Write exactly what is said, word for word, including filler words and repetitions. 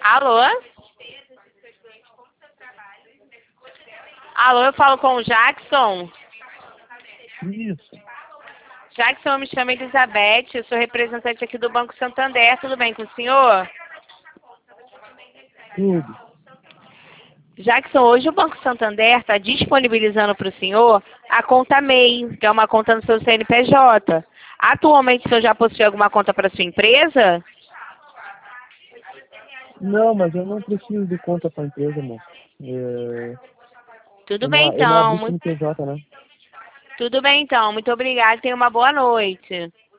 Alô? Alô, eu falo com o Jackson. Isso. Jackson, eu me chamo Elizabeth, eu sou representante aqui do Banco Santander. Tudo bem com o senhor? Tudo. Jackson, hoje o Banco Santander está disponibilizando para o senhor a conta M E I, que é uma conta no seu C N P J. Atualmente, o senhor já possui alguma conta para sua empresa? Não, mas eu não preciso de conta para empresa, moço. É, Tudo eu, bem, não, eu não então. abri Muito... C N P J, né? Tudo bem, então. Muito obrigada. Tenha uma boa noite.